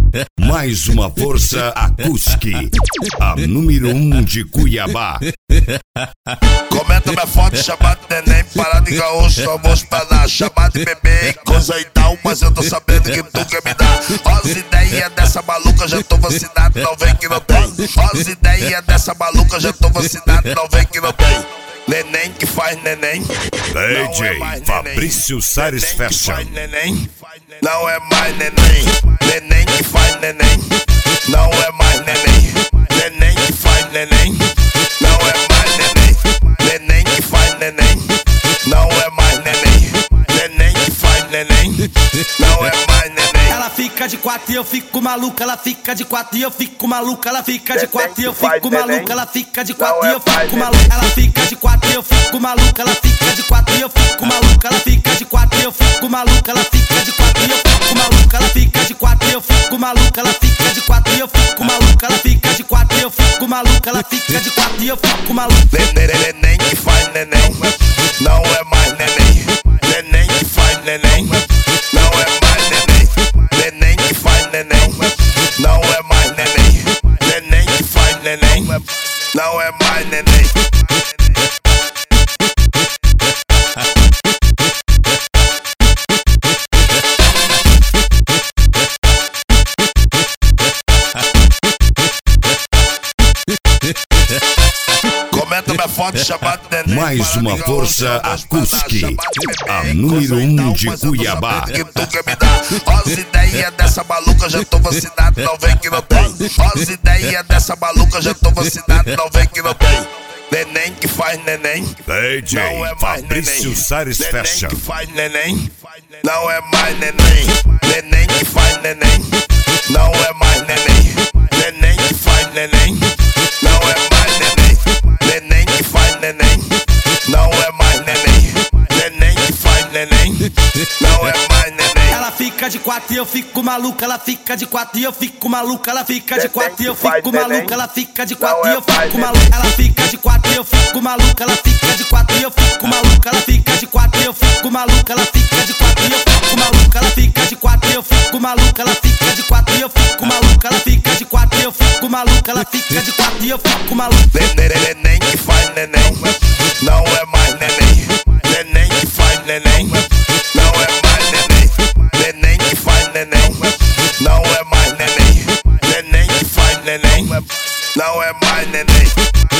Mais uma força acústica, a número 1 de Cuiabá. Comenta minha foto, chamada de neném, parada de gaúcho, só vou esperar. Chamada de bebê, coisa e tal, mas eu tô sabendo que tu quer me dar. Ó as ideias dessa maluca, já tô vacinado, não vem que não tem. Ó as ideias dessa maluca, já tô vacinado, não vem que não tem. Neném que faz neném. DJ Fabrício Sares Fashion. Não é mais neném. Neném que faz neném. Não é mais neném. Neném que faz neném. Não é mais neném. Neném que faz neném. Não é mais neném. Neném que faz neném. Não é mais neném. Ela fica de quatro e eu fico maluca. Ela fica de quatro e eu fico maluca. Ela fica de quatro e eu fico maluca. Ela fica de quatro e eu fico maluca. Ela fica de quatro e eu fico maluca. Ela fica de quatro e eu fico maluca. Ela fica de quatro e eu fico maluca. Ela fica de quatro e eu fico maluca. Ela fica de quatro e eu fico maluca. Ela fica de quatro e eu fico maluca. Ela fica de quatro e eu fico maluca. Ela fica de quatro e eu fico maluca. Neném que faz neném. Não é mais neném. Neném que faz neném. Não é mais neném. Neném que faz neném. Não é mais neném. Neném que faz neném. Não é mais neném. Comenta minha foto, chamada de neném. Mais uma força acústica, a número 1 de Cuiabá. Que tu quer me dar. Ó as ideias dessa maluca, já tô vacinado, não vem que não tem. Ó as ideias dessa maluca, já tô vacinado, não vem que não tem. Neném que faz neném. DJ Fabrício Sares Fashion. Neném que faz neném. Não é mais neném. Neném que faz neném. Não é mais neném. Neném que faz neném. Não é mais neném. Neném que faz neném. Não é mais neném. Neném que faz neném. Não é mais neném. Ela fica de quatro e eu fico maluca. Ela fica de quatro e eu fico maluca. Ela fica de quatro e eu fico maluca. Ela fica de quatro e eu fico maluca. Ela fica de quatro e eu fico maluca. Ela fica de quatro e eu fico maluca. Ela fica de quatro e eu fico maluca. Ela fica de quatro e eu fico maluca. Ela fica de quatro e eu fico maluca. Ela fica de quatro e eu fico maluca. Ela fica de quatro e eu fico maluca. Ela fica de quatro e eu fico maluca. Neném que faz neném. Não é mais neném. Neném que faz neném. Não é mais neném. Neném que faz neném. Não é mais neném. Neném que faz neném. Não é mais neném.